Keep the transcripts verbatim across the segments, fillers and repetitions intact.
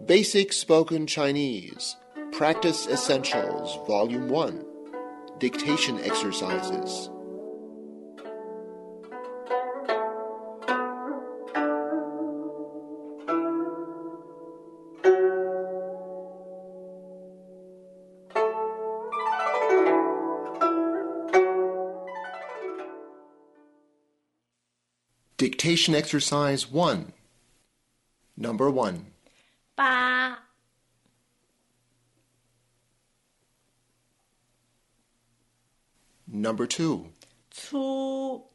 Basic Spoken Chinese, Practice Essentials, Volume one, Dictation Exercises. Dictation Exercise one. Number one. 八 Number two. 粗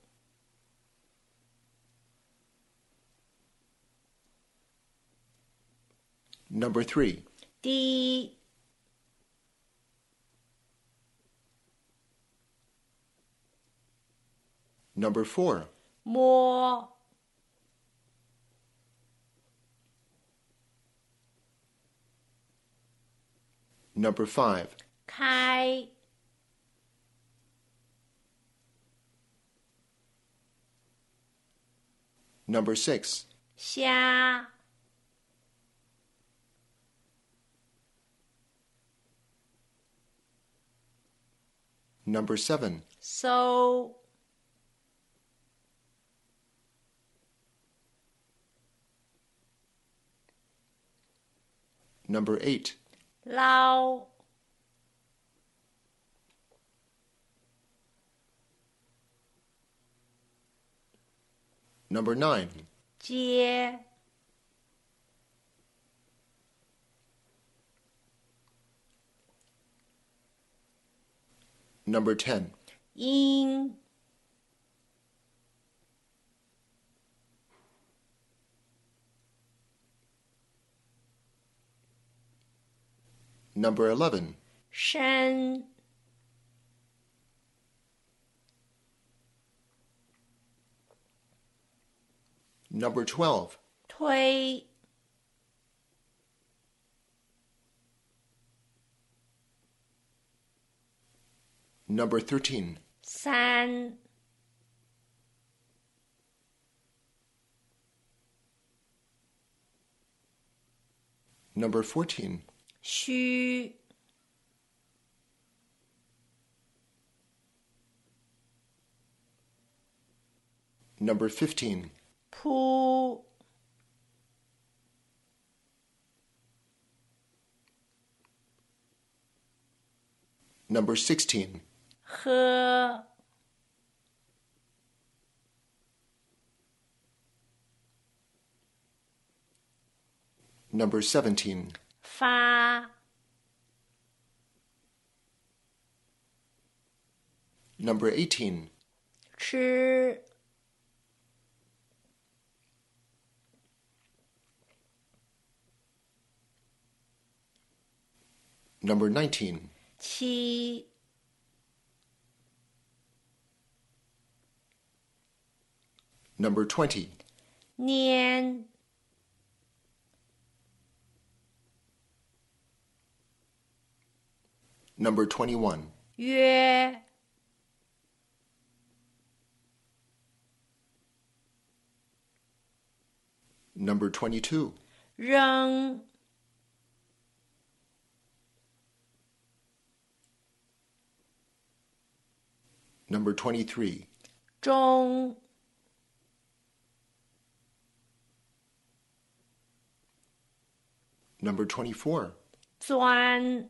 Number three. 低 Number four. 摸 Number five. 开 Number six. 虾 Number seven. 搜 Number eight. 捞 Number nine. 接 Number ten. 音 Number eleven. 声 Number twelve. 推 Number thirteen. 三 Number fourteen. 虚 Number fifteen. 扑 Number sixteen. 喝 Number seventeen. 发 Number eighteen. 吃 Number nineteen. 七 Number twenty. 拈 Number twenty-one. 约 Number twenty-two. 扔 Number twenty-three. 中 Number twenty-four. 钻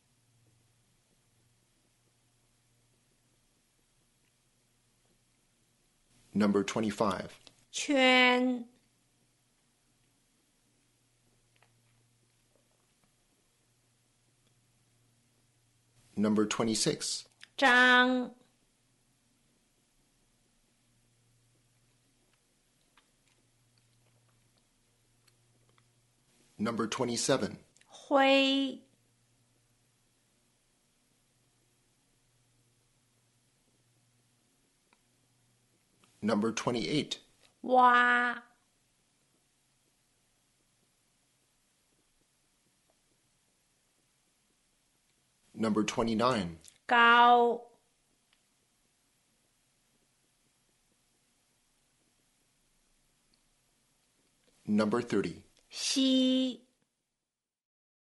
Number twenty-five. 圈 Number twenty-six. 张 Number twenty-seven. 灰 Number twenty-eight. 挖 Number twenty-nine. 高 Number thirty. 西